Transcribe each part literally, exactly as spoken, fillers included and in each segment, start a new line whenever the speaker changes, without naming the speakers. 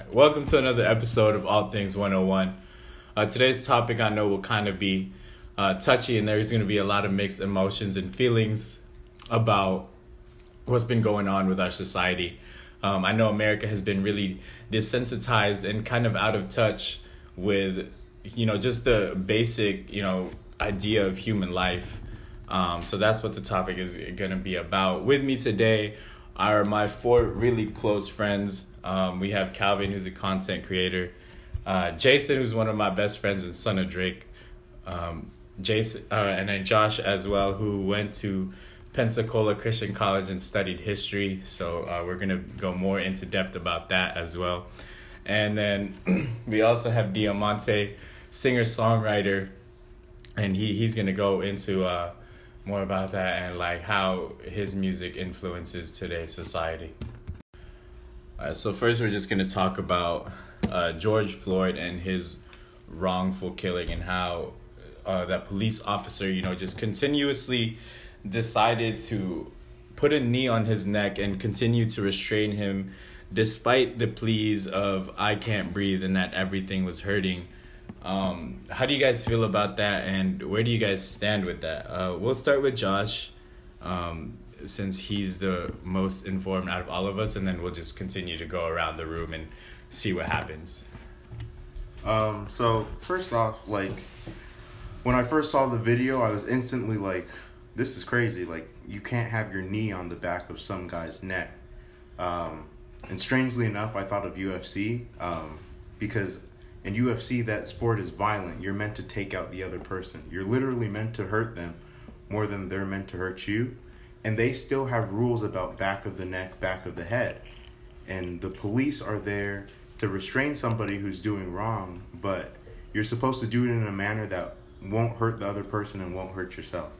welcome to another episode of All Things one oh one. Uh, today's topic I know will kind of be uh, touchy, and there's going to be a lot of mixed emotions and feelings about what's been going on with our society. Um, I know America has been really desensitized and kind of out of touch with, you know, just the basic, you know, idea of human life. Um, so that's what the topic is going to be about. With me today are my four really close friends. Um, we have Calvin, who's a content creator. Uh, Jason, who's one of my best friends and son of Drake. Um, Jason, uh, and then Josh as well, who went to Pensacola Christian College and studied history. So uh, we're going to go more into depth about that as well. And then we also have Diamante, singer-songwriter, and he, he's going to go into uh, more about that and like how his music influences today's society. All right, so first we're just going to talk about uh, George Floyd and his wrongful killing and how uh, that police officer, you know, just continuously decided to put a knee on his neck and continue to restrain him despite the pleas of I can't breathe and that everything was hurting. Um, how do you guys feel about that, and where do you guys stand with that? Uh, we'll start with Josh, um, since he's the most informed out of all of us, and then we'll just continue to go around the room and see what happens.
Um, so first off, like, when I first saw the video, I was instantly like, this is crazy. Like, you can't have your knee on the back of some guy's neck. Um, and strangely enough, I thought of U F C, um, because in U F C, that sport is violent. You're meant to take out the other person. You're literally meant to hurt them more than they're meant to hurt you. And they still have rules about back of the neck, back of the head. And the police are there to restrain somebody who's doing wrong, but you're supposed to do it in a manner that won't hurt the other person and won't hurt yourself.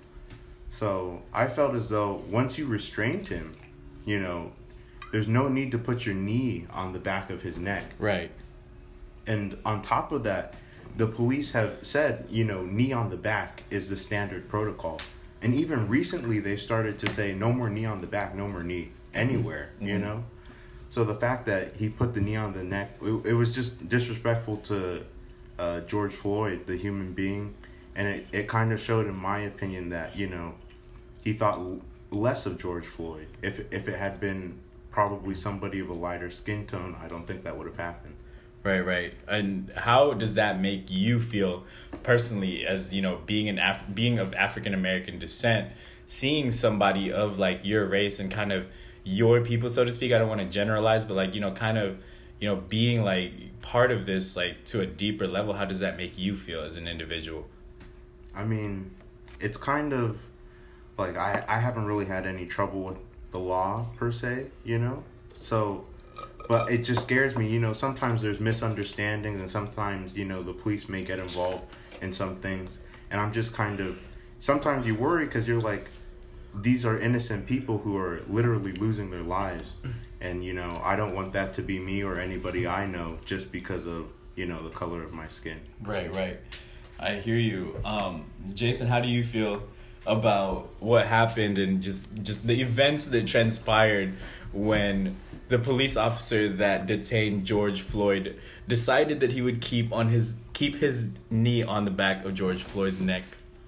So I felt as though once you restrained him, you know, there's no need to put your knee on the back of his neck.
Right.
And on top of that, the police have said, you know, knee on the back is the standard protocol. And even recently, they started to say no more knee on the back, no more knee anywhere, mm-hmm. you know? So the fact that he put the knee on the neck, it, it was just disrespectful to uh, George Floyd, the human being. And it, it kind of showed, in my opinion, that, you know, he thought l- less of George Floyd. If, if it had been probably somebody of a lighter skin tone, I don't think that would have happened.
Right, right. And how does that make you feel personally as, you know, being an Af- being of African American descent, seeing somebody of like your race and kind of your people, so to speak? I don't want to generalize, but like, you know, kind of, you know, being like part of this like to a deeper level. How does that make you feel as an individual?
I mean, it's kind of like I, I haven't really had any trouble with the law per se, you know? So, but it just scares me, you know, sometimes there's misunderstandings and sometimes, you know, the police may get involved in some things. And I'm just kind of, sometimes you worry because you're like, these are innocent people who are literally losing their lives. And, you know, I don't want that to be me or anybody I know just because of, you know, the color of my skin.
Right, right. I hear you. Um, Jason, how do you feel about what happened and just, just the events that transpired when the police officer that detained George Floyd decided that he would keep on his keep his knee on the back of George Floyd's neck?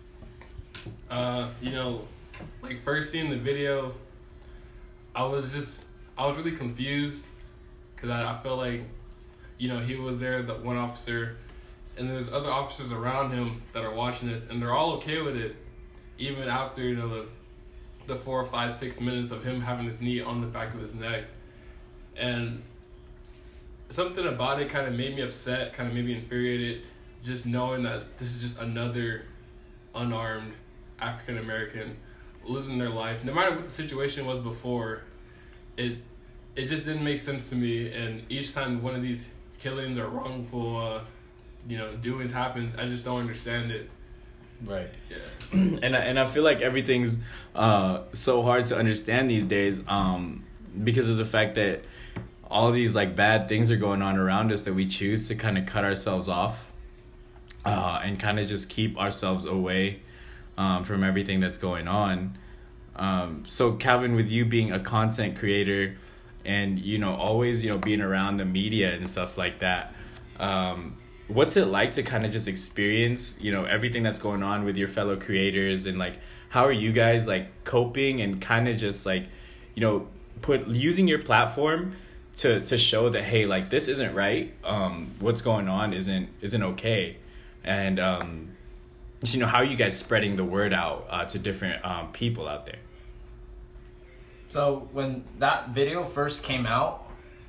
Uh, you know, like first seeing the video, I was just I was really confused because I, I felt like, you know, he was there, the one officer, and there's other officers around him that are watching this, and they're all okay with it, even after, you know, the the four, five, six minutes of him having his knee on the back of his neck. And something about it kind of made me upset, kind of made me infuriated, just knowing that this is just another unarmed African American losing their life. No matter what the situation was before, it it just didn't make sense to me. And each time one of these killings or wrongful, uh, you know, doings happens, I just don't understand it.
Right.
Yeah.
and I, and I feel like everything's uh so hard to understand these days, um because of the fact that all these like bad things are going on around us that we choose to kind of cut ourselves off uh and kind of just keep ourselves away um from everything that's going on. Um so Calvin, with you being a content creator, and you know always you know being around the media and stuff like that. Um, what's it like to kind of just experience you know everything that's going on with your fellow creators, and like how are you guys like coping and kind of just like you know put using your platform to to show that hey, like this isn't right, um what's going on isn't isn't okay, and um you know how are you guys spreading the word out uh, to different um people out there?
So when that video first came out,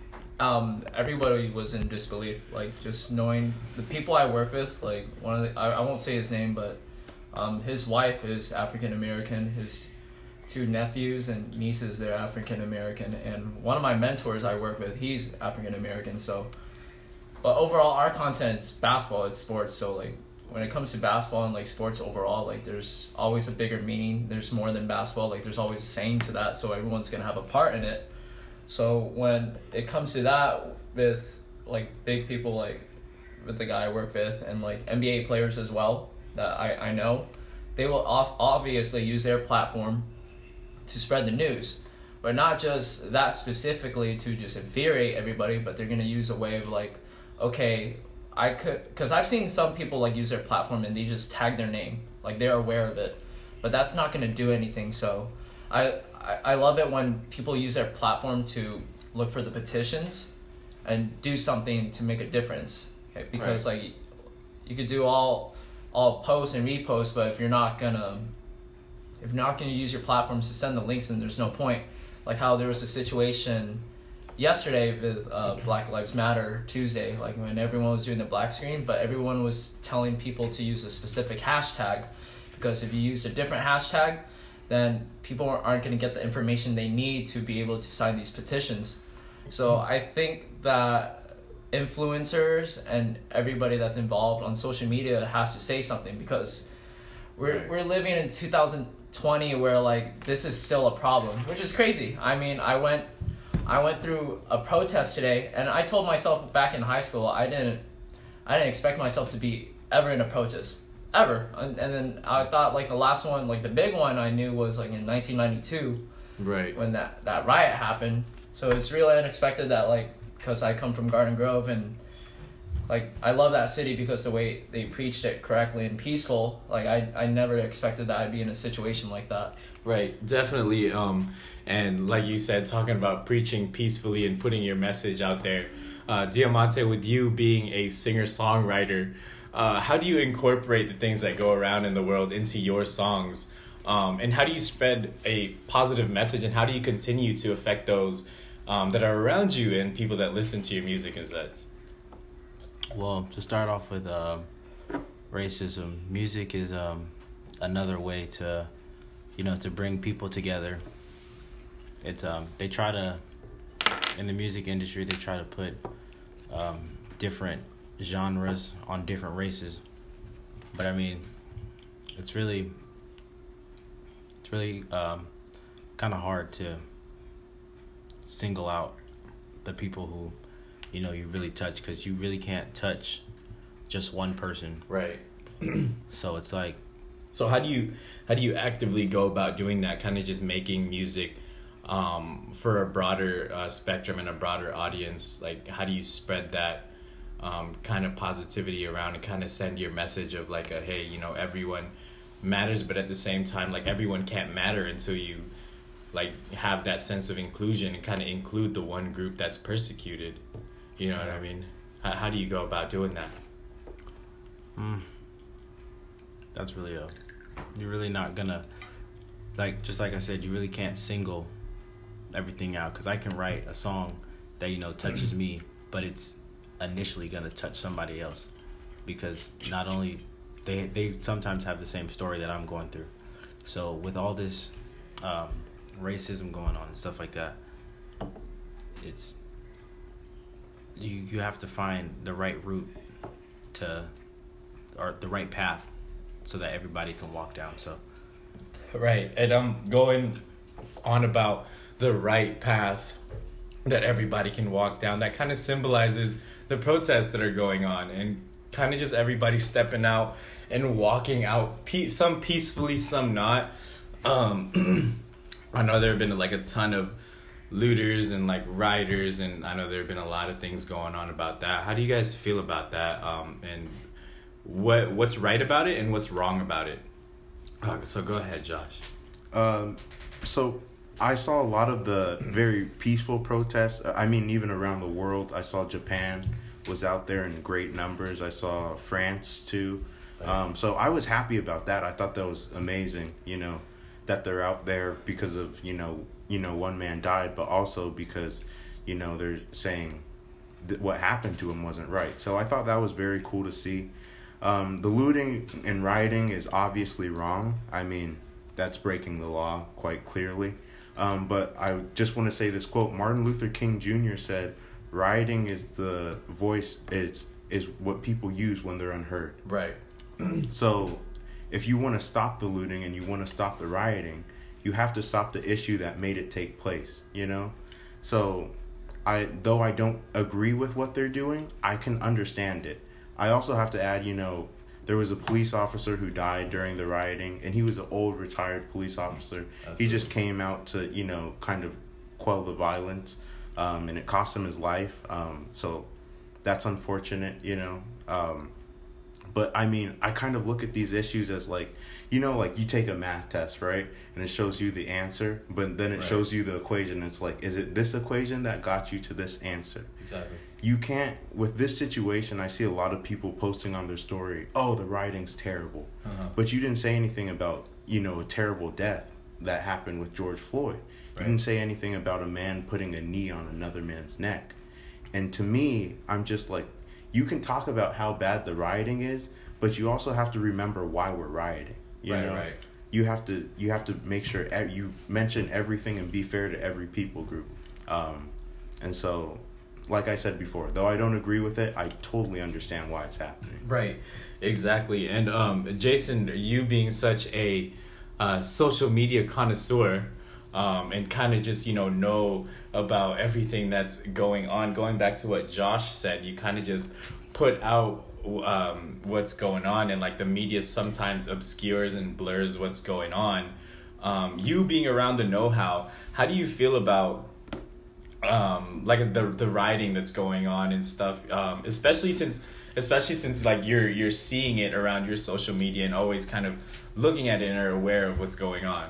um everybody was in disbelief, like just knowing the people I work with. Like one of the, I, I won't say his name, but um his wife is African American, his two nephews and nieces, they're African American, and one of my mentors I work with, he's African American. So but overall our content is basketball, it's sports. So like when it comes to basketball and like sports overall, like there's always a bigger meaning, there's more than basketball, like there's always a saying to that, so everyone's gonna have a part in it. So when it comes to that with like big people, like with the guy I work with, and like N B A players as well that I, I know, they will off- obviously use their platform to spread the news, but not just that specifically to just infuriate everybody, but they're going to use a way of like, okay, I could, because I've seen some people like use their platform and they just tag their name, like they're aware of it, but that's not going to do anything. So I, I I love it when people use their platform to look for the petitions and do something to make a difference, okay? Because right. like you could do all all posts and reposts, but if you're not gonna if you're not gonna use your platforms to send the links, then there's no point. Like how there was a situation yesterday with uh, Black Lives Matter Tuesday, like when everyone was doing the black screen, but everyone was telling people to use a specific hashtag, because if you use a different hashtag, then people aren't going to get the information they need to be able to sign these petitions. So I think that influencers and everybody that's involved on social media has to say something, because we're right. we're living in two thousand twenty where like this is still a problem, which is crazy. I mean, I went I went through a protest today, and I told myself back in high school I didn't I didn't expect myself to be ever in a protest. Ever. And, and then I thought like the last one, like the big one I knew was like in nineteen ninety-two.
Right.
When that, that riot happened. So it's really unexpected that like, because I come from Garden Grove, and like I love that city because the way they preached it correctly and peaceful. Like I, I never expected that I'd be in a situation like that.
Right, definitely. Um, and like you said, talking about preaching peacefully and putting your message out there. Uh, Diamante, with you being a singer-songwriter, Uh, how do you incorporate the things that go around in the world into your songs? Um, and how do you spread a positive message, and how do you continue to affect those um, that are around you and people that listen to your music and such?
Well, to start off with uh, racism, music is um, another way to, you know, to bring people together. It's um, they try to, in the music industry, they try to put um, different genres on different races, but I mean it's really it's really um kind of hard to single out the people who you know you really touch, because you really can't touch just one person,
right?
So it's like,
so how do you how do you actively go about doing that, kind of just making music um for a broader uh, spectrum and a broader audience? Like how do you spread that Um, kind of positivity around and kind of send your message of like a, hey, you know, everyone matters, but at the same time, like everyone can't matter until you like have that sense of inclusion and kind of include the one group that's persecuted. You know what I mean? How, how do you go about doing that?
Mm, that's really a, you're really not gonna, like, just like I said, you really can't single everything out, because I can write a song that, you know, touches me, but it's initially going to touch somebody else, because not only they they sometimes have the same story that I'm going through. So with all this um, racism going on and stuff like that, it's you you have to find the right route to, or the right path, so that everybody can walk down. So
right, and I'm going on about the right path that everybody can walk down. That kind of symbolizes the protests that are going on, and kind of just everybody stepping out and walking out, pe- some peacefully, some not. Um, I know there have been like a ton of looters and like rioters, and I know there have been a lot of things going on about that. How do you guys feel about that? Um, and what what's right about it and what's wrong about it? Uh, so go ahead, Josh.
Um, so I saw a lot of the very peaceful protests. I mean, even around the world, I saw Japan was out there in great numbers. I saw France too. Um, so I was happy about that. I thought that was amazing, you know, that they're out there because of, you know, you know, one man died, but also because, you know, they're saying that what happened to him wasn't right. So I thought that was very cool to see. Um, the looting and rioting is obviously wrong. I mean, that's breaking the law quite clearly. Um, but I just want to say this quote. Martin Luther King Junior said, rioting is the voice, is, is what people use when they're unheard.
Right.
So if you want to stop the looting and you want to stop the rioting, you have to stop the issue that made it take place, you know? So I, though I don't agree with what they're doing, I can understand it. I also have to add, you know, there was a police officer who died during the rioting, and he was an old retired police officer. Absolutely. He just came out to, you know, kind of quell the violence, um, and it cost him his life. Um, so that's unfortunate, you know. Um, but I mean, I kind of look at these issues as like, you know, like you take a math test, right? And it shows you the answer, but then it right. shows you the equation. It's like, is it this equation that got you to this answer?
Exactly.
You can't, with this situation, I see a lot of people posting on their story, oh, the writing's terrible. Uh-huh. But you didn't say anything about, you know, a terrible death that happened with George Floyd. Right. You didn't say anything about a man putting a knee on another man's neck. And to me, I'm just like, you can talk about how bad the rioting is, but you also have to remember why we're rioting. You
right,
know?
right.
You have to you have to make sure you mention everything and be fair to every people group. Um, and so, like I said before, though I don't agree with it, I totally understand why it's happening.
Right, exactly. And um, Jason, you being such a uh, social media connoisseur, um, and kind of just, you know, know about everything that's going on, going back to what Josh said, you kind of just put out um, what's going on, and like the media sometimes obscures and blurs what's going on. Um, you being around the know-how, how do you feel about um like the the rioting that's going on and stuff, um especially since especially since like you're you're seeing it around your social media and always kind of looking at it and are aware of what's going on?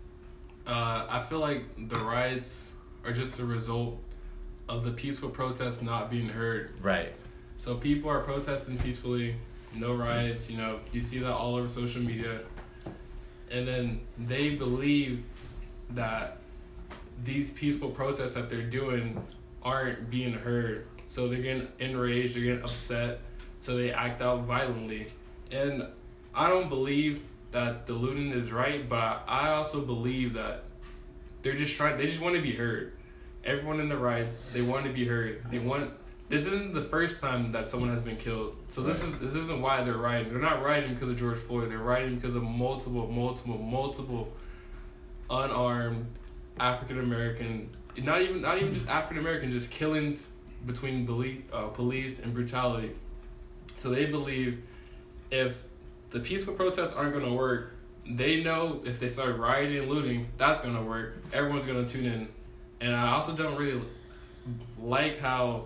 uh I feel like the riots are just a result of the peaceful protests not being heard.
Right.
So people are protesting peacefully, no riots, you know, you see that all over social media, and then they believe that these peaceful protests that they're doing aren't being heard. So they're getting enraged, they're getting upset, so they act out violently. And I don't believe that the looting is right, but I also believe that they're just trying, they just want to be heard. Everyone in the riots, they want to be heard. They want, this isn't the first time that someone has been killed. So this is this isn't why they're rioting. They're not rioting because of George Floyd. They're rioting because of multiple, multiple, multiple unarmed African American, not even not even just African American, just killings between police, uh, police and brutality. So they believe if the peaceful protests aren't going to work, they know if they start rioting and looting, that's going to work. Everyone's going to tune in. And I also don't really like how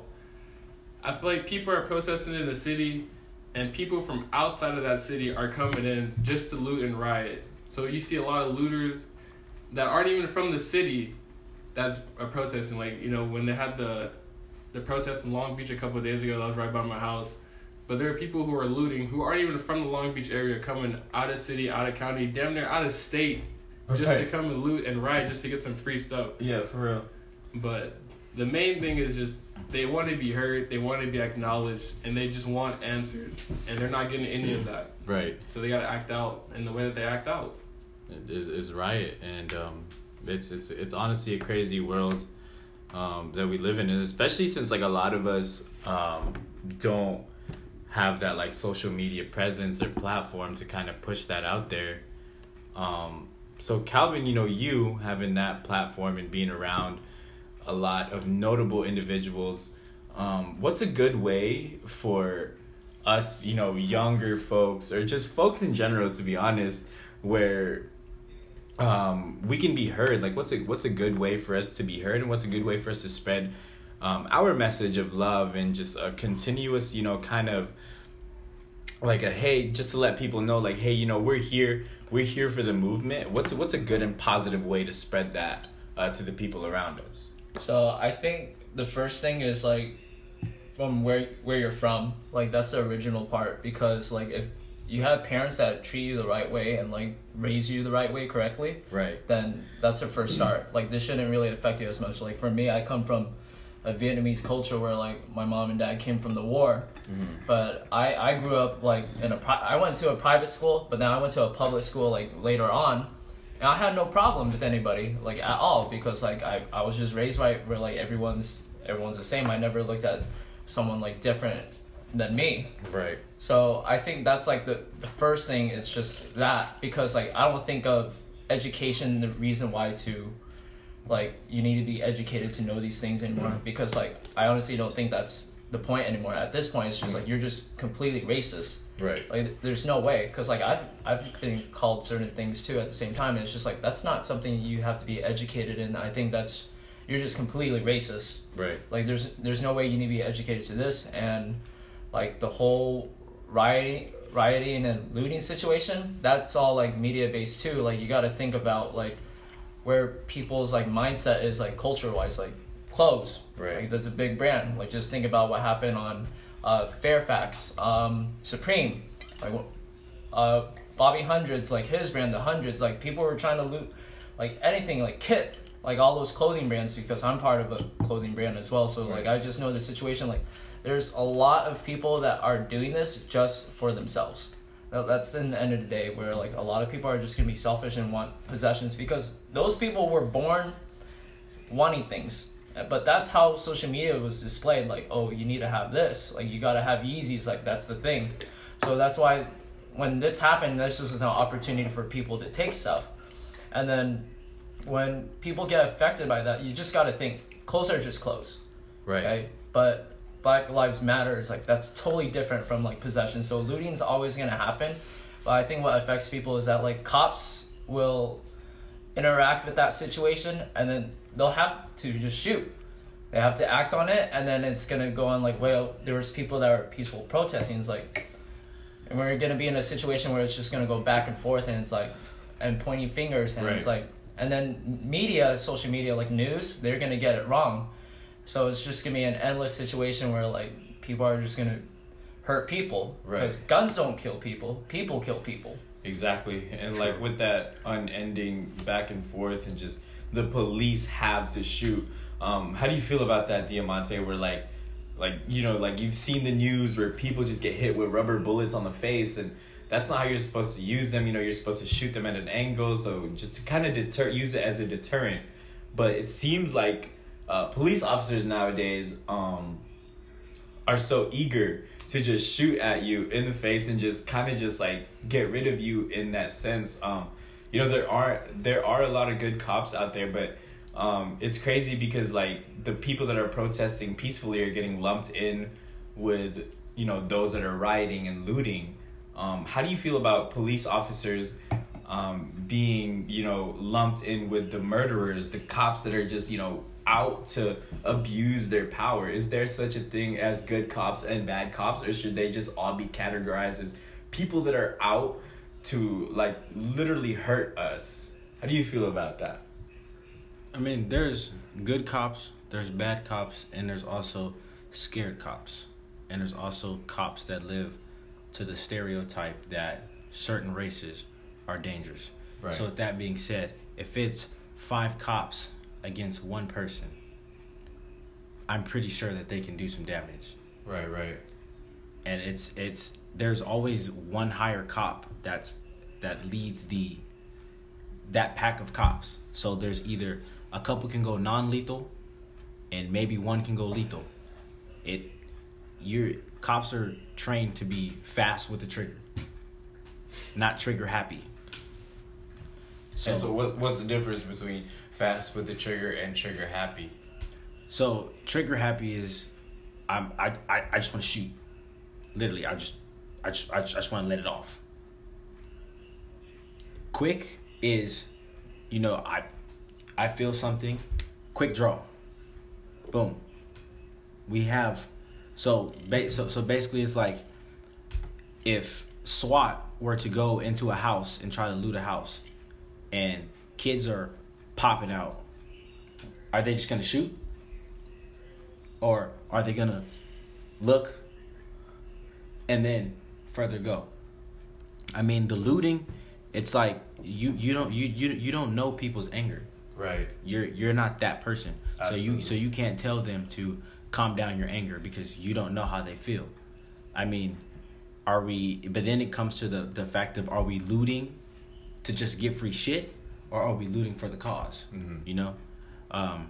I feel like people are protesting in the city, and people from outside of that city are coming in just to loot and riot. So you see a lot of looters that aren't even from the city that's are protesting. Like, you know, when they had the the protest in Long Beach a couple of days ago, that was right by my house. But there are people who are looting who aren't even from the Long Beach area, coming out of city, out of county, damn near out of state, just
right.
to come and loot and riot just to get some free stuff.
Yeah, for real.
But the main thing is just they want to be heard, they want to be acknowledged, and they just want answers. And they're not getting any of that.
Right.
So they got to act out in the way that they act out.
Is is riot, and um, it's it's it's honestly a crazy world um, that we live in, and especially since like a lot of us um, don't have that like social media presence or platform to kind of push that out there. Um, so Calvin, you know, you having that platform and being around a lot of notable individuals, um, what's a good way for us, you know, younger folks or just folks in general, to be honest, where um, we can be heard. Like, what's a what's a good way for us to be heard, and what's a good way for us to spread um, our message of love and just a continuous, you know, kind of like a hey, just to let people know, like, hey, you know, we're here, we're here for the movement. What's what's a good and positive way to spread that uh, to the people around us?
So I think the first thing is like from where where you're from. Like that's the original part, because like if you have parents that treat you the right way and like raise you the right way correctly,
Right.
then that's the first start. Like this shouldn't really affect you as much. Like for me, I come from a Vietnamese culture where like my mom and dad came from the war,
Mm-hmm.
but I I grew up like in a pri- I went to a private school, but then I went to a public school like later on. And I had no problem with anybody like at all, because like I, I was just raised right where like everyone's everyone's the same. I never looked at someone like different than me.
Right.
So I think that's like the, the first thing is just that, because like I don't think of education the reason why to like you need to be educated to know these things anymore, because like I honestly don't think that's the point anymore. At this point it's just like you're just completely racist.
Right.
Like there's no way, because like I've I've been called certain things too at the same time, and it's just like that's not something you have to be educated in. I think that's you're just completely racist.
Right.
Like there's there's no way you need to be educated to this. And like the whole rioting rioting and looting situation, that's all like media based too. Like you got to think about like where people's like mindset is like culture wise, like clothes.
Right.
Like there's a big brand. Like just think about what happened on uh, Fairfax, um, Supreme, like uh, Bobby Hundreds, like his brand, the Hundreds. Like people were trying to loot like anything, like Kit, like all those clothing brands, because I'm part of a clothing brand as well. So like I just know the situation. Like there's a lot of people that are doing this just for themselves. That- That's in the end of the day where like a lot of people are just gonna be selfish and want possessions, because those people were born wanting things. But that's how social media was displayed. Like, oh, you need to have this. Like, you got to have Yeezys. Like, that's the thing. So that's why when this happened, this was an opportunity for people to take stuff. And then when people get affected by that, you just got to think, clothes are just clothes.
Right.
Okay? But Black Lives Matter is like, that's totally different from like possession. So looting is always going to happen. But I think what affects people is that like cops will interact with that situation, and then they'll have to just shoot. They have to act on it, and then it's gonna go on like, well, there was people that were peaceful protesting. It's like, and we're gonna be in a situation where it's just gonna go back and forth, and it's like, and pointing fingers, and
Right.
it's like, and then media, social media, like news, they're gonna get it wrong. So it's just gonna be an endless situation where like people are just gonna hurt people,
Right.
because guns don't kill people, people kill people.
Exactly. And like with that unending back and forth and just the police have to shoot. Um, how do you feel about that, Diamante, where like like you know, like you've seen the news where people just get hit with rubber bullets on the face, and that's not how you're supposed to use them. You know, you're supposed to shoot them at an angle, so just to kind of deter use it as a deterrent. But it seems like uh, police officers nowadays um, are so eager to just shoot at you in the face and just kind of just like get rid of you in that sense. Um, you know, there are there are a lot of good cops out there, but um, it's crazy because like the people that are protesting peacefully are getting lumped in with, you know, those that are rioting and looting. Um, how do you feel about police officers um, being, you know, lumped in with the murderers, the cops that are just, you know, out to abuse their power? Is there such a thing as good cops and bad cops, or should they just all be categorized as people that are out to like literally hurt us? How do you feel about that?
I mean, there's good cops, there's bad cops, and there's also scared cops. And there's also cops that live to the stereotype that certain races are dangerous.
Right.
So with that being said, if it's five cops against one person, I'm pretty sure that they can do some damage.
Right, right.
And it's it's there's always one higher cop that's that leads the that pack of cops. So there's either a couple can go non-lethal and maybe one can go lethal. It your cops are trained to be fast with the trigger, not trigger happy.
So, and so what what's the difference between fast with the trigger and trigger happy?
So trigger happy is I'm I I, I just want to shoot. Literally, I just I just I just, I just want to let it off. Quick is you know, I I feel something, quick draw. Boom. We have so ba- so so basically it's like if SWAT were to go into a house and try to loot a house and kids are popping out, are they just gonna shoot? Or are they gonna look and then further go? I mean, the looting, it's like you you don't you you you don't know people's anger.
Right.
You're you're not that person.
Absolutely.
So you so you can't tell them to calm down your anger because you don't know how they feel. I mean, are we but then it comes to the the fact of, are we looting to just get free shit, or are we looting for the cause?
Mm-hmm.
You know? Um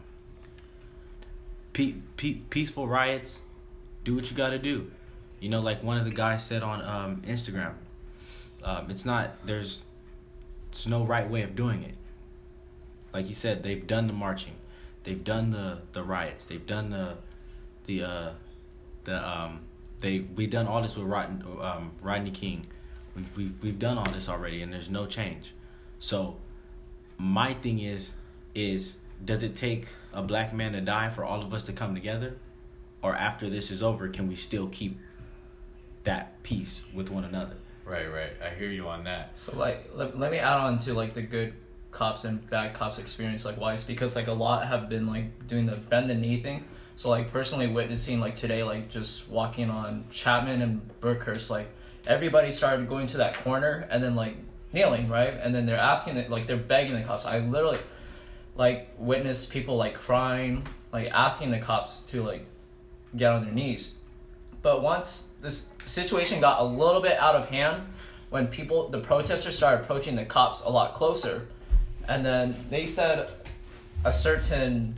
pe- pe- peaceful riots, do what you got to do. You know, like one of the guys said on um, Instagram, um, it's not, there's, there's no right way of doing it. Like he said, they've done the marching, they've done the, the riots, they've done the, the, uh, the, um, they, we've done all this with Rodney, um, Rodney King. We've, we've, we've done all this already, and there's no change. So my thing is, is does it take a black man to die for all of us to come together? Or after this is over, can we still keep that peace with one another?
Right, right. I hear you on that.
So like, let, let me add on to like the good cops and bad cops experience, like wise, because like a lot have been like doing the bend the knee thing. So like personally witnessing like today, like just walking on Chapman and Brookhurst, like everybody started going to that corner and then like kneeling, right? And then they're asking it, like they're begging the cops. I literally like witnessed people like crying, like asking the cops to like get on their knees. But once this situation got a little bit out of hand, when people, the protesters started approaching the cops a lot closer, and then they said a certain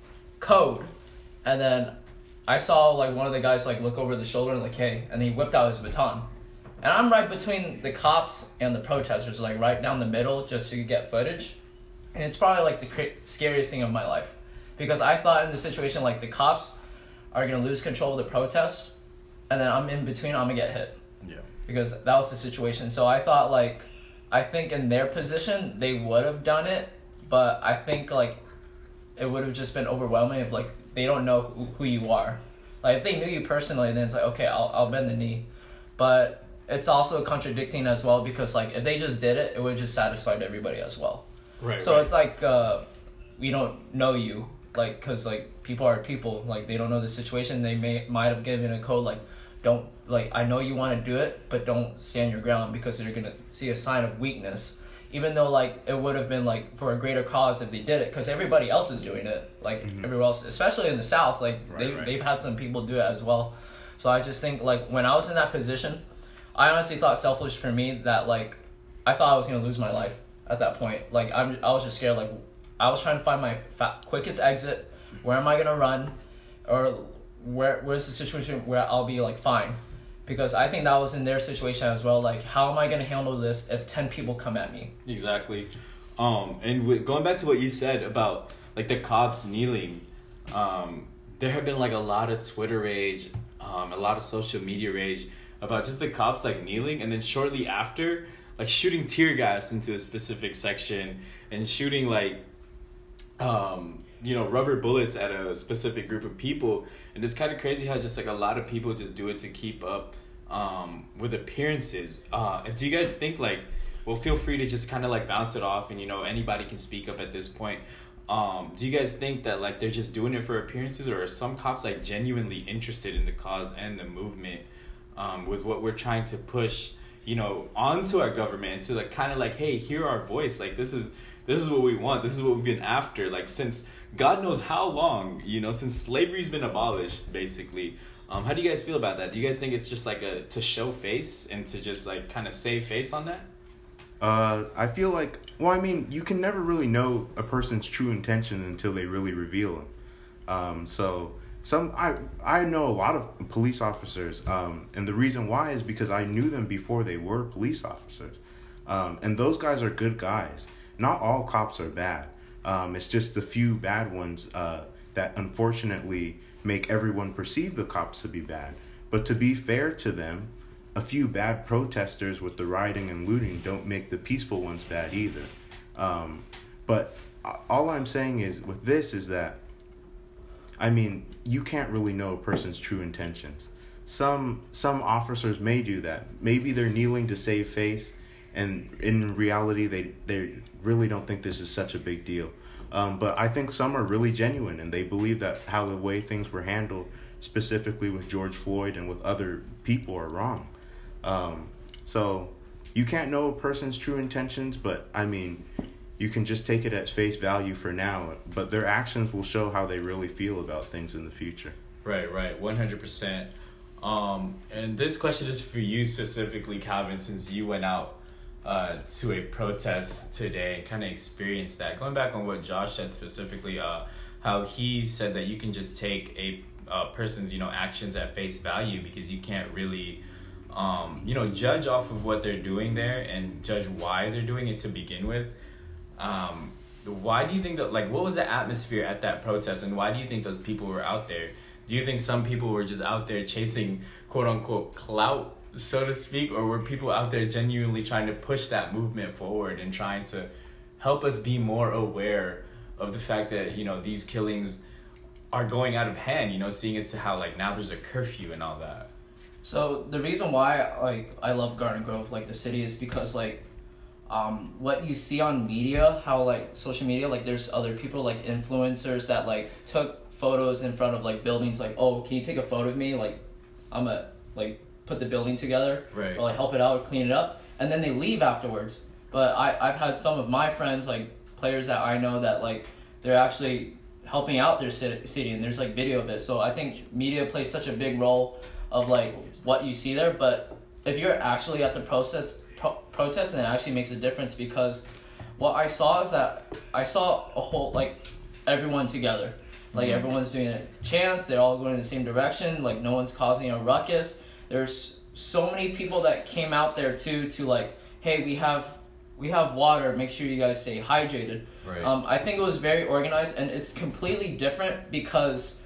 code, and then I saw like one of the guys like look over the shoulder and like, hey, and he whipped out his baton. And I'm right between the cops and the protesters, like right down the middle, just to get footage. And it's probably like the cra- scariest thing of my life, because I thought in the situation like the cops are gonna lose control of the protest, and then I'm in between, I'm gonna get hit.
Yeah.
Because that was the situation. So I thought like, I think in their position they would have done it, but I think like it would have just been overwhelming if like they don't know who, who you are. Like if they knew you personally, then it's like, okay, I'll I'll bend the knee. But it's also contradicting as well, because like if they just did it, it would have just satisfied everybody as well.
Right.
So
right.
it's like uh, we don't know you, like, cause like people are people, like they don't know the situation. They may might have given a code like, don't like I know you want to do it, but don't stand your ground, because they're gonna see a sign of weakness. Even though like it would have been like for a greater cause if they did it, because everybody else is doing it, like
Mm-hmm.
everywhere else, especially in the South, like
Right,
they
right.
they've had some people do it as well. So I just think like when I was in that position, I honestly thought selfish for me that like I thought I was gonna lose my life at that point. Like I'm, I was just scared. Like I was trying to find my fa- quickest exit. Where am I gonna run, or where where's the situation where I'll be like fine? Because I think that was in their situation as well. Like how am I gonna handle this if ten people come at me?
Exactly. Um, and with, going back to what you said about like the cops kneeling, um, there have been like a lot of Twitter rage, um, a lot of social media rage about just the cops like kneeling, and then shortly after, like shooting tear gas into a specific section and shooting like, um, you know, rubber bullets at a specific group of people. And it's kind of crazy how just like a lot of people just do it to keep up um, with appearances. Uh, do you guys think like, well, feel free to just kind of like bounce it off, and you know anybody can speak up at this point. Um, do you guys think that like they're just doing it for appearances, or are some cops like genuinely interested in the cause and the movement um, with what we're trying to push, you know, onto our government, to like kind of like, hey, hear our voice, like this is this is what we want, this is what we've been after, like since God knows how long, you know, since slavery's been abolished, basically. Um, how do you guys feel about that? Do you guys think it's just like a to show face and to just like kind of save face on that?
Uh, I feel like, well, I mean, you can never really know a person's true intention until they really reveal them. Um, so some I I know a lot of police officers, um, and the reason why is because I knew them before they were police officers, um, and those guys are good guys. Not all cops are bad. Um, it's just the few bad ones uh, that unfortunately make everyone perceive the cops to be bad. But to be fair to them, a few bad protesters with the rioting and looting don't make the peaceful ones bad either. Um, But all I'm saying is with this is that, I mean, you can't really know a person's true intentions. Some some officers may do that. Maybe they're kneeling to save face, and in reality, they they really don't think this is such a big deal. Um, but I think some are really genuine, and they believe that how the way things were handled, specifically with George Floyd and with other people, are wrong. Um, so you can't know a person's true intentions, but I mean, you can just take it at face value for now. But their actions will show how they really feel about things in the future.
Right, right, one hundred percent. Um, and this question is for you specifically, Calvin, since you went out uh, to a protest today and kind of experienced that. Going back on what Josh said specifically, uh, how he said that you can just take a uh, person's, you know, actions at face value because you can't really, um, you know, judge off of what they're doing there and judge why they're doing it to begin with. Um, why do you think that, like, what was the atmosphere at that protest, and why do you think those people were out there? Do you think some people were just out there chasing quote unquote clout, so to speak, or were people out there genuinely trying to push that movement forward and trying to help us be more aware of the fact that, you know, these killings are going out of hand, you know, seeing as to how, like, now there's a curfew and all that?
So the reason why, like, I love Garden Grove, like, the city, is because, like, um, what you see on media, how, like, social media, like, there's other people, like, influencers that, like, took photos in front of, like, buildings, like, oh, can you take a photo of me? Like, I'm gonna, like, put the building together.
Right.
Or, like, help it out, clean it up. And then they leave afterwards. But I, I've had some of my friends, like, players that I know that, like, they're actually helping out their city, and there's, like, video of it. So I think media plays such a big role of, like, what you see there. But if you're actually at the protest, pro- protest, then it actually makes a difference, because what I saw is that I saw a whole, like, everyone together. Like, mm-hmm. everyone's doing a chants, they're all going in the same direction, like, no one's causing a ruckus. There's so many people that came out there, too, to, like, hey, we have we have water, make sure you guys stay hydrated.
Right.
Um, I think it was very organized, and it's completely different because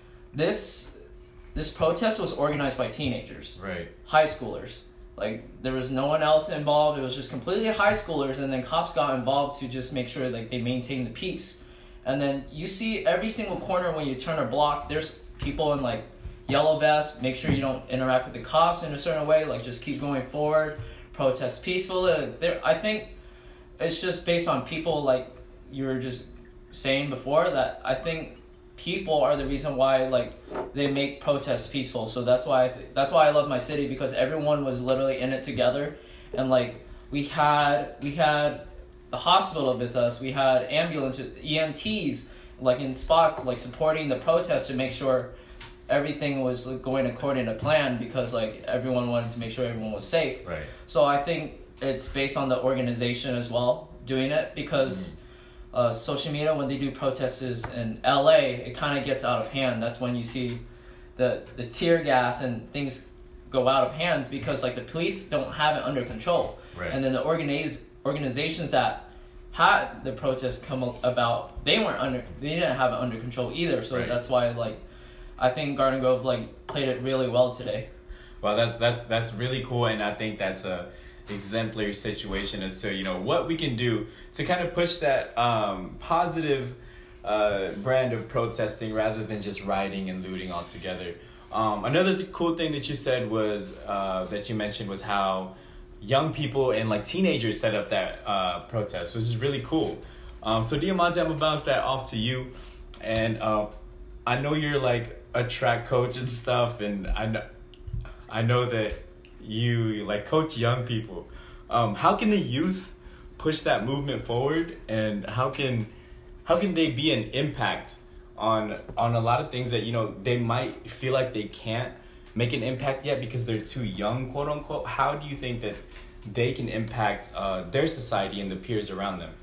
this this protest was organized by teenagers.
Right.
High schoolers. Like, there was no one else involved, it was just completely high schoolers, and then cops got involved to just make sure, like, they maintained the peace. And then you see every single corner when you turn a block, there's people in, like, yellow vests. Make sure you don't interact with the cops in a certain way. Like, just keep going forward. Protest peacefully. There, I think it's just based on people, like you were just saying before, that I think people are the reason why, like, they make protests peaceful. So that's why I th- that's why I love my city, because everyone was literally in it together. And, like, we had we had the hospital with us, we had ambulance, E M Ts, like, in spots, like, supporting the protest to make sure everything was, like, going according to plan, because, like, everyone wanted to make sure everyone was safe.
Right.
So I think it's based on the organization as well doing it, because mm-hmm. uh, social media, when they do protests in L A, it kind of gets out of hand. That's when you see the the tear gas and things go out of hands, because, like, the police don't have it under control.
Right.
And then the organize organizations that had the protests come about, they weren't under, they didn't have it under control either. So
right.
that's why, like, I think Garden Grove, like, played it really well today.
Well, that's that's that's really cool, and I think that's a exemplary situation as to, you know, what we can do to kind of push that um, positive uh, brand of protesting rather than just rioting and looting altogether. Um, another th- cool thing that you said was uh, that you mentioned was how young people and, like, teenagers set up that uh, protest, which is really cool. Um, so Diamante, I'm gonna bounce that off to you, and uh, I know you're, like, a track coach and stuff, and I know I know that you, like, coach young people. Um, how can the youth push that movement forward, and how can how can they be an impact on on a lot of things that, you know, they might feel like they can't make an impact yet because they're too young, quote unquote? How do you think that they can impact uh, their society and the peers around them?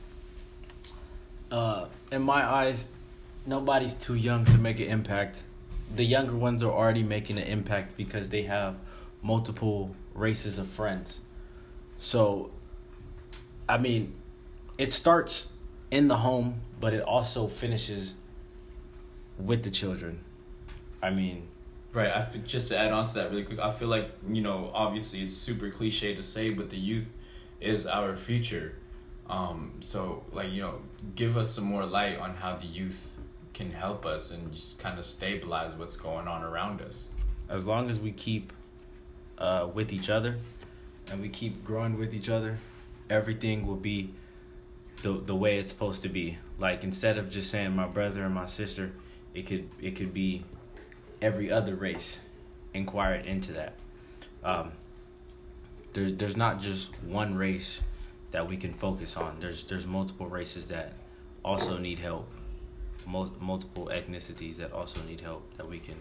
Uh, in my eyes, nobody's too young to make an impact. The younger ones are already making an impact because they have multiple races of friends. So, I mean, it starts in the home, but it also finishes with the children. I mean...
Right, I f- just to add on to that really quick, I feel like, you know, obviously it's super cliche to say, but the youth is our future. Um, so like, you know, give us some more light on how the youth can help us and just kind of stabilize what's going on around us.
As long as we keep uh, with each other and we keep growing with each other, everything will be the the way it's supposed to be. Like, instead of just saying my brother and my sister, it could it could be every other race inquired into that. Um, there's there's not just one race that we can focus on. There's there's multiple races that also need help, Mul- multiple ethnicities that also need help that we can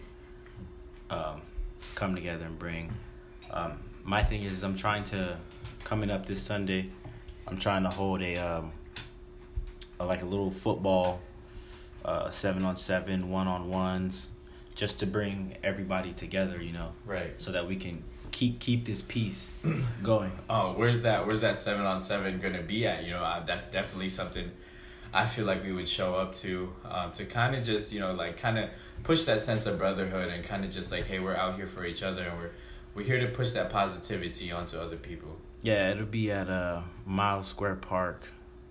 um, come together and bring. Um, my thing is, I'm trying to, coming up this Sunday, I'm trying to hold a, um, a like a little football, uh, seven on seven, one on ones, just to bring everybody together, you know,
Right.
so that we can keep keep this peace going.
Oh, where's that? Where's that seven on seven gonna be at? You know, uh, that's definitely something I feel like we would show up to, um, to kind of just, you know, like kind of push that sense of brotherhood and kind of just like, hey, we're out here for each other and we're we're here to push that positivity onto other people.
Yeah, it'll be at uh, Miles Square Park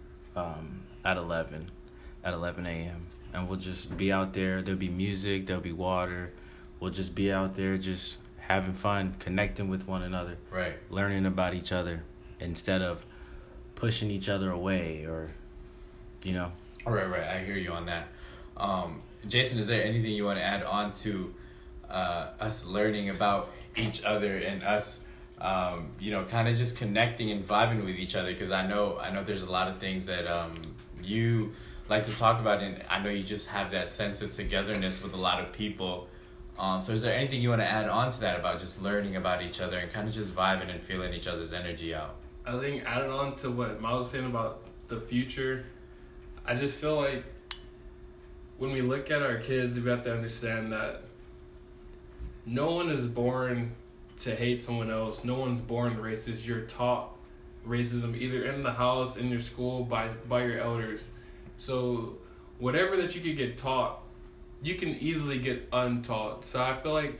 um, at eleven, at eleven a.m. And we'll just be out there. There'll be music. There'll be water. We'll just be out there just having fun, connecting with one another.
Right.
Learning about each other instead of pushing each other away or, you know.
Right, right. I hear you on that. Um, Jason, is there anything you want to add on to uh, us learning about each other and us, um, you know, kind of just connecting and vibing with each other? Because I know, I know there's a lot of things that um, you like to talk about, and I know you just have that sense of togetherness with a lot of people. Um, so is there anything you want to add on to that about just learning about each other and kind of just vibing and feeling each other's energy out?
I think adding on to what Miles was saying about the future, I just feel like when we look at our kids, we have to understand that no one is born to hate someone else. No one's born racist. You're taught racism either in the house, in your school, by by your elders. So whatever that you could get taught, you can easily get untaught. So I feel like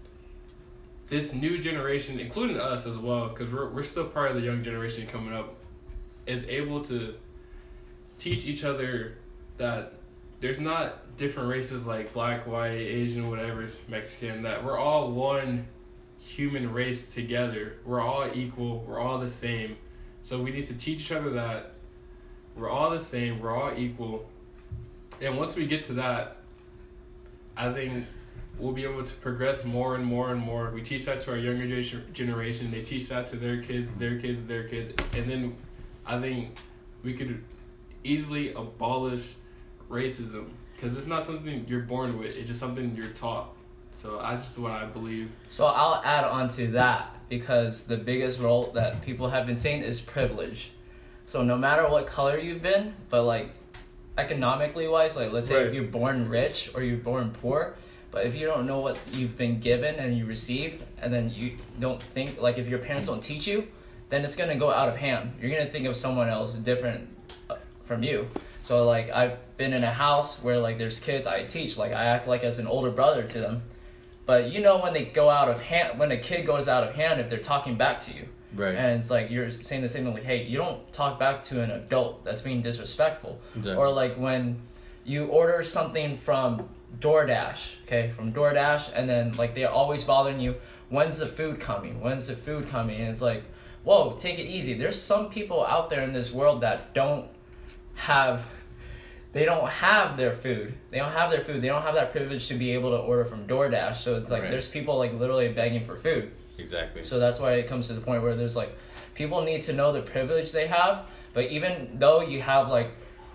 this new generation, including us as well, because we're we're still part of the young generation coming up, is able to teach each other that there's not different races like black, white, Asian, whatever, Mexican, that we're all one human race together. We're all equal. We're all the same. So we need to teach each other that we're all the same. We're all equal. And once we get to that, I think we'll be able to progress more and more and more. We teach that to our younger generation. They teach that to their kids, their kids, their kids. And then I think we could easily abolish racism, because it's not something you're born with. It's just something you're taught. So that's just what I believe.
So I'll add on to that, because the biggest role that people have been saying is privilege. So no matter what color you've been, but like economically wise, like let's say
Right.
if you're born rich or you're born poor, but if you don't know what you've been given and you receive, and then you don't think, like if your parents don't teach you, then it's going to go out of hand. You're going to think of someone else different from you. So like I've been in a house where like there's kids I teach, like I act like as an older brother to them. But you know when they go out of hand, when a kid goes out of hand, if they're talking back to you.
Right.
And it's like you're saying the same thing, like, hey, you don't talk back to an adult that's being disrespectful.
Exactly.
Or like when you order something from DoorDash, okay, from DoorDash, and then like they're always bothering you, when's the food coming? When's the food coming? And it's like, whoa, take it easy. There's some people out there in this world that don't have they don't have their food. They don't have their food. They don't have that privilege to be able to order from DoorDash. So it's like
Right.
there's people like literally begging for food.
Exactly.
So that's why it comes to the point where there's like people need to know the privilege they have, but even though you have like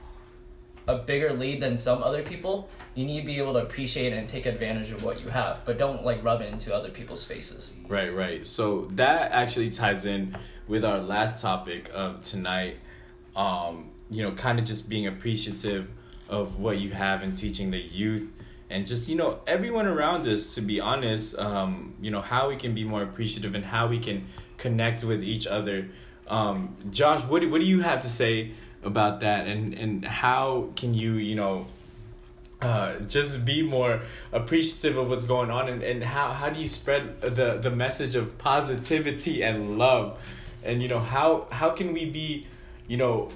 a bigger lead than some other people, you need to be able to appreciate and take advantage of what you have, but don't like rub it into other people's faces.
Right, right. So that actually ties in with our last topic of tonight. Um, you know, kind of just being appreciative of what you have and teaching the youth and just, you know, everyone around us, to be honest, um, you know, how we can be more appreciative and how we can connect with each other. Um, Josh, what do, what do you have to say about that, and, and how can you, you know, uh, just be more appreciative of what's going on, and, and how, how do you spread the, the message of positivity and love? And, you know, how, how can we be, you know,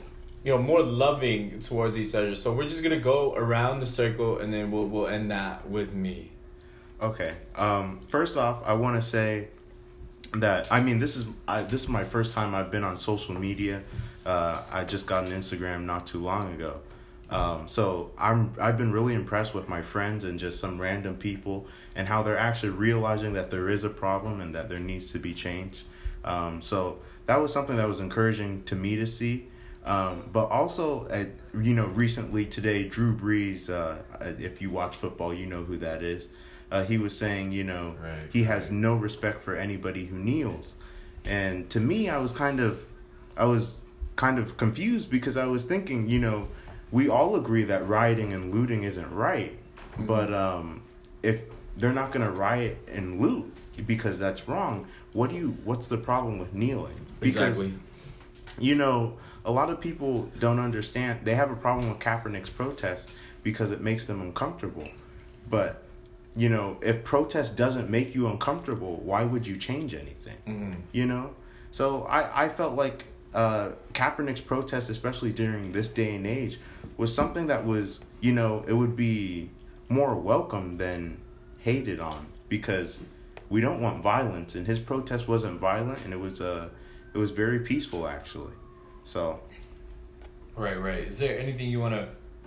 you know, more loving towards each other. So we're just gonna go around the circle, and then we'll we'll end that with me.
Okay. Um, first off, I want to say that I mean this is I, this is my first time I've been on social media. Uh, I just got an Instagram not too long ago, um, so I'm I've been really impressed with my friends and just some random people and how they're actually realizing that there is a problem and that there needs to be change. Um, so that was something that was encouraging to me to see. Um, but also, uh, you know, recently today, Drew Brees, uh, if you watch football, you know who that is. Uh, he was saying, you know,
Right,
he has
right.
no respect for anybody who kneels. And to me, I was kind of, I was kind of confused because I was thinking, you know, we all agree that rioting and looting isn't right.
Mm-hmm.
But um, if they're not going to riot and loot because that's wrong, what do you, what's the problem with kneeling? Because,
Exactly.
you know, a lot of people don't understand. They have a problem with Kaepernick's protest because it makes them uncomfortable. But, you know, if protest doesn't make you uncomfortable, why would you change anything?
Mm-hmm.
You know? So I, I felt like uh, Kaepernick's protest, especially during this day and age, was something that was, you know, it would be more welcome than hated on because we don't want violence. And his protest wasn't violent, and it was uh, it was very peaceful, actually. So,
Right, right. Is there anything you want to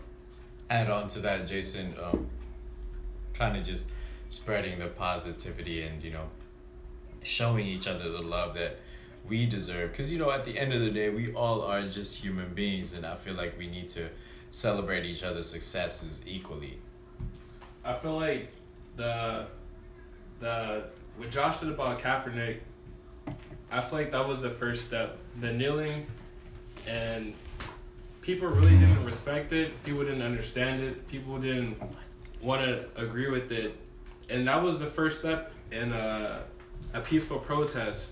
add on to that, Jason? Um, kind of just spreading the positivity and, you know, showing each other the love that we deserve. Because, you know, at the end of the day, we all are just human beings, and I feel like we need to celebrate each other's successes equally.
I feel like the the what Josh said about Kaepernick, I feel like that was the first step. The kneeling, and people really didn't respect it. People didn't understand it. People didn't want to agree with it, and that was the first step in a a peaceful protest.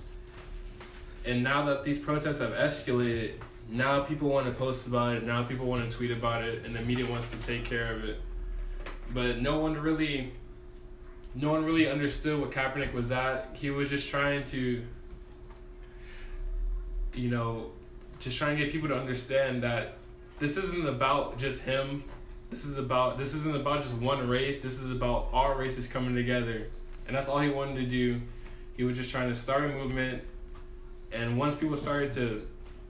And now that these protests have escalated, now people want to post about it. Now people want to tweet about it, and the media wants to take care of it. But no one really, no one really understood what Kaepernick was at. He was just trying to, you know, just trying to get people to understand that this isn't about just him. This is about, this isn't about just one race. This is about all races coming together. And that's all he wanted to do. He was just trying to start a movement. And once people started to,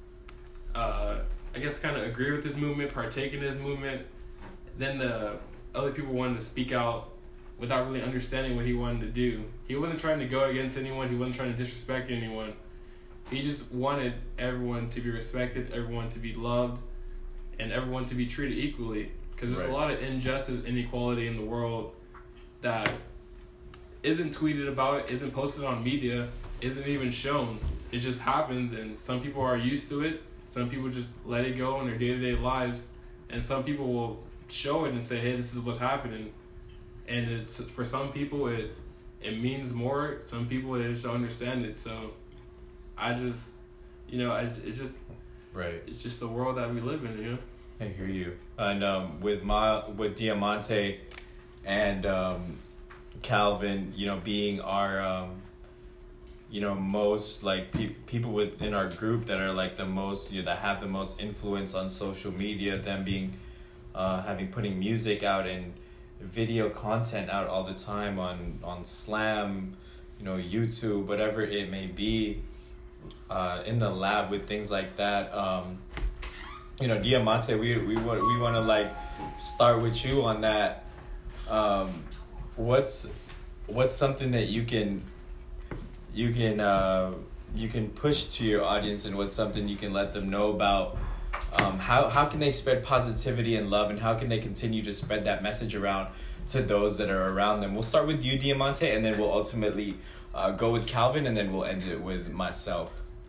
uh, I guess, kind of agree with his movement, partake in his movement, then the other people wanted to speak out without really understanding what he wanted to do. He wasn't trying to go against anyone. He wasn't trying to disrespect anyone. He just wanted everyone to be respected, everyone to be loved, and everyone to be treated equally. Because there's
Right.
a lot of injustice, inequality in the world that isn't tweeted about, isn't posted on media, isn't even shown. It just happens, and some people are used to it. Some people just let it go in their day-to-day lives, and some people will show it and say, hey, this is what's happening. And it's, for some people, it it means more. Some people, they just don't understand it. So I just, you know, I, it's just,
Right.
it's just the world that we live in, you know?
I hear you. And um, with my with Diamante and um, Calvin, you know, being our, um, you know, most like pe- people within our group that are like the most, you know, that have the most influence on social media. Them being, uh, having putting music out and video content out all the time on on Slam, you know, YouTube, whatever it may be, uh, in the lab with things like that. Um, you know, Diamante, we we want we want to like start with you on that. Um, what's what's something that you can you can uh, you can push to your audience, and what's something you can let them know about? Um, how how can they spread positivity and love, and how can they continue to spread that message around to those that are around them? We'll start with you, Diamante, and then we'll ultimately uh, go with Calvin, and then we'll end it with myself.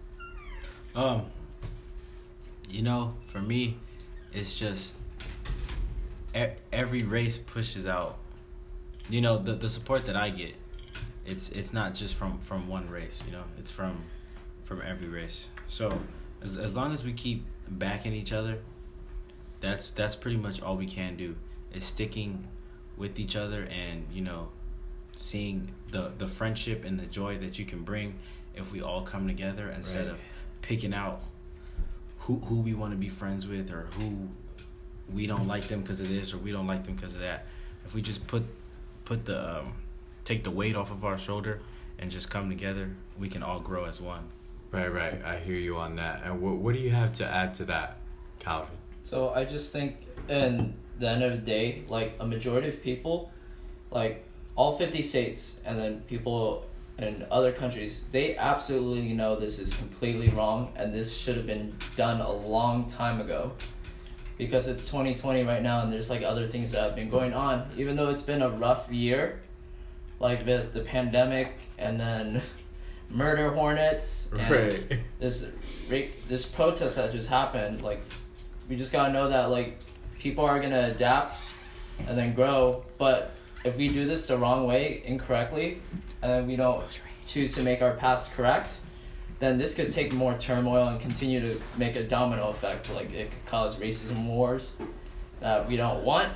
Um, you know, for me, it's just e- every race pushes out. You know, the the support that I get, it's it's not just from, from one race. You know, it's from from every race. So as as long as we keep backing each other, that's that's pretty much all we can do, is sticking with each other, and you know, seeing the the friendship and the joy that you can bring if we all come together instead
Right.
of picking out who who we want to be friends with, or who we don't like them because of this, or we don't like them because of that. If we just put put the um, take the weight off of our shoulder and just come together, we can all grow as one.
Right, right. I hear you on that. And what what do you have to add to that, Calvin?
So I just think in the end of the day, like a majority of people, like all fifty states and then people in other countries, they absolutely know this is completely wrong and this should have been done a long time ago. Because it's twenty twenty right now and there's like other things that have been going on. Even though it's been a rough year, like with the pandemic and then murder hornets and
Right.
this this protest that just happened, like we just gotta know that like people are gonna adapt and then grow. But if we do this the wrong way, incorrectly, and then we don't choose to make our paths correct, then this could take more turmoil and continue to make a domino effect. Like it could cause racism wars that we don't want.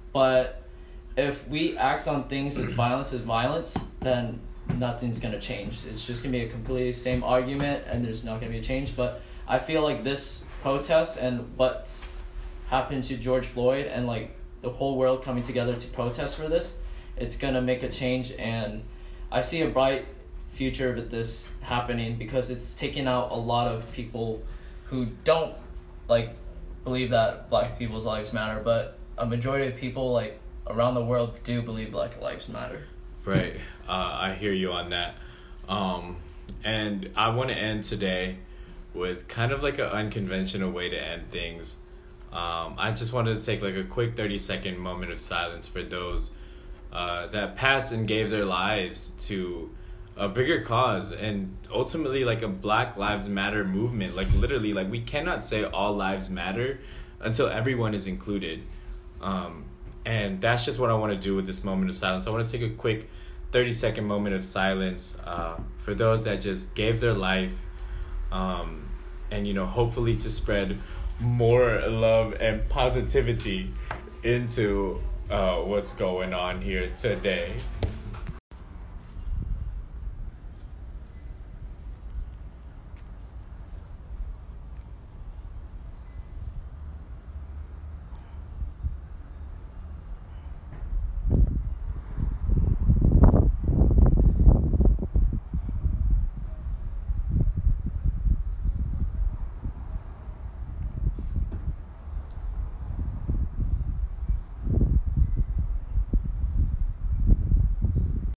But if we act on things with violence with violence, then nothing's gonna change. It's just gonna be a completely same argument, and there's not gonna be a change. But I feel like this protest and what's happened to George Floyd and like the whole world coming together to protest for this, it's gonna make a change, and I see a bright future with this happening because it's taking out a lot of people who don't like believe that black people's lives matter, but a majority of people like around the world do believe black lives matter.
Right. Uh, I hear you on that. Um, and I want to end today with kind of like an unconventional way to end things. Um, I just wanted to take like a quick thirty second moment of silence for those uh, that passed and gave their lives to a bigger cause and ultimately like a Black Lives Matter movement. Like literally, like we cannot say all lives matter until everyone is included. Um, and that's just what I want to do with this moment of silence. I want to take a quick thirty second moment of silence uh, for those that just gave their life um, and, you know, hopefully to spread more love and positivity into uh, what's going on here today.